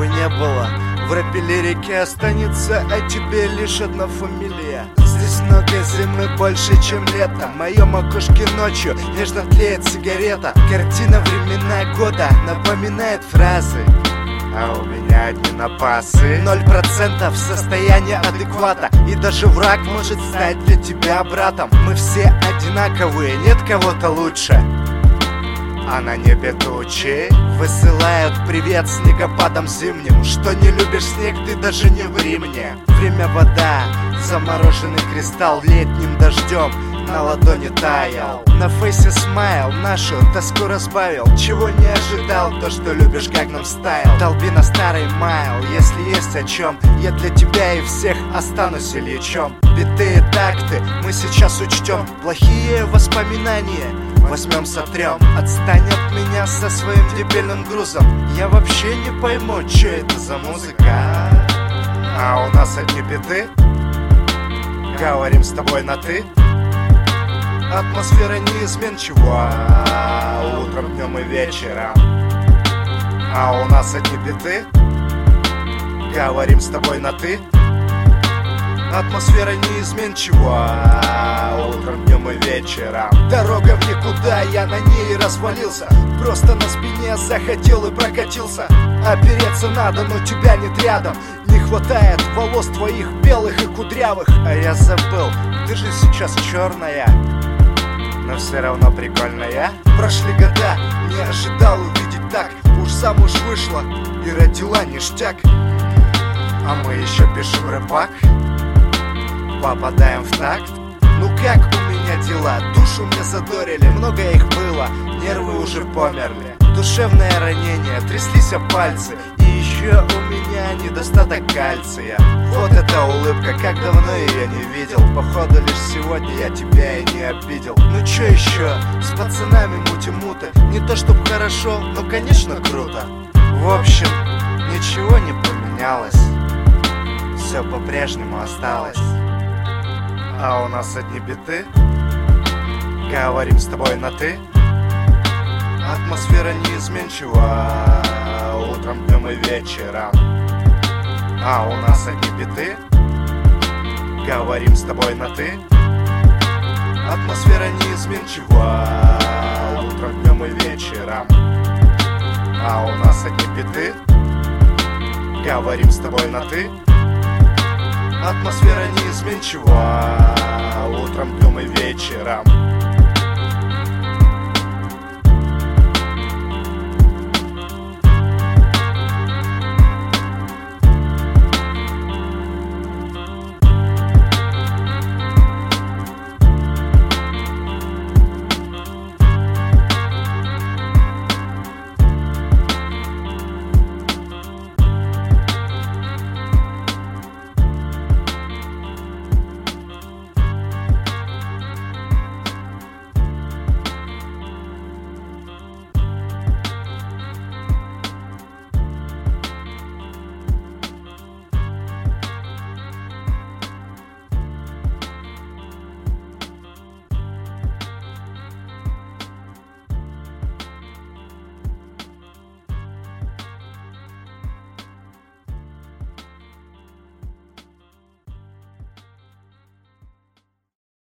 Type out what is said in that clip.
бы не было, в рэпе-лирике останется о тебе лишь одна фамилия. Здесь много зимы больше, чем лето. В моем окошке ночью нежно тлеет сигарета. Картина времена года напоминает фразы, а у меня одни напасы. 0% состояния адеквата, и даже враг может стать для тебя братом. Мы все одинаковые, нет кого-то лучше. А на небе тучи высылают привет снегопадом зимним. Что не любишь снег, ты даже не ври мне. Время вода, замороженный кристалл летним дождем на ладони таял. На фейсе смайл, нашу тоску разбавил. Чего не ожидал, то что любишь Gangnam Style. Долби на старый майл, если есть о чем. Я для тебя и всех останусь Ильичом. Биты и такты мы сейчас учтем. Плохие воспоминания возьмем, сотрем. Отстань от меня со своим дебильным грузом. Я вообще не пойму, что это за музыка. А у нас одни биты, говорим с тобой на ты. Атмосфера неизменчива, утром, днем и вечером. А у нас одни биты, говорим с тобой на ты. Атмосфера неизменчива, утром, днем и вечером. Дорога в никуда, я на ней развалился. Просто на спине захотел и прокатился. Опереться надо, но тебя нет рядом. Не хватает волос твоих белых и кудрявых. А я забыл, ты же сейчас черная, но все равно прикольная. Прошли года, не ожидал увидеть так. Уж замуж вышла и родила ништяк. А мы еще пишем рэпак, попадаем в такт. Ну как у меня дела? Душу мне задорили, много их было, нервы уже померли. Душевное ранение, тряслись пальцы. И еще у меня недостаток кальция. Вот эта улыбка, как давно ее не видел. Походу лишь сегодня я тебя и не обидел. Ну че еще? С пацанами мути-муты. Не то чтоб хорошо, но конечно круто. В общем, ничего не поменялось, все по-прежнему осталось. А у нас одни биты, говорим с тобой на ты. Атмосфера неизменчива, утром, днем и вечером. А у нас одни биты, говорим с тобой на ты. Атмосфера неизменчива, утром, днем и вечером. А у нас одни биты, говорим с тобой на ты. Атмосфера неизменчива, утром, днем и вечером.